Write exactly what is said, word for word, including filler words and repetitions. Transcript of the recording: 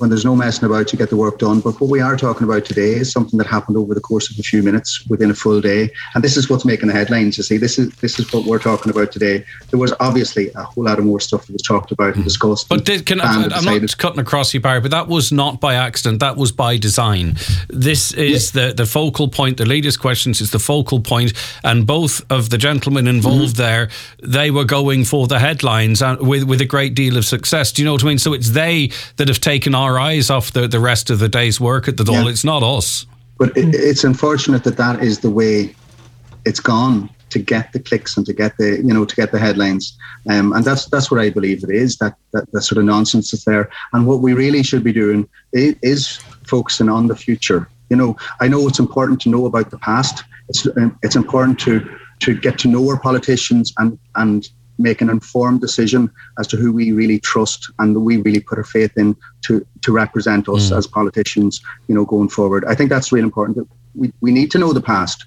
when there's no messing about, you get the work done. But what we are talking about today is something that happened over the course of a few minutes within a full day. And this is what's making the headlines, you see. This is this is what we're talking about today. There was obviously a whole lot of more stuff that was talked about and discussed. But did, can I, I'm not cutting across you, Barry, but that was not by accident. That was by design. This is yeah. the, the focal point. The leaders' questions is the focal point. And both of the gentlemen involved mm-hmm. there, they were going for the headlines with, with a great deal of success. Do you know what I mean? So it's they that have taken our eyes off the, the rest of the day's work at the Dáil. Yeah. It's not us. But it, it's unfortunate that that is the way it's gone to get the clicks and to get the, you know, to get the headlines. Um, and that's that's what I believe it is, that, that, that sort of nonsense is there. And what we really should be doing is, is focusing on the future. You know, I know it's important to know about the past. It's it's important to to get to know our politicians and and make an informed decision as to who we really trust and we really put our faith in to, to represent us mm. as politicians, you know, going forward. I think that's really important. We, we need to know the past.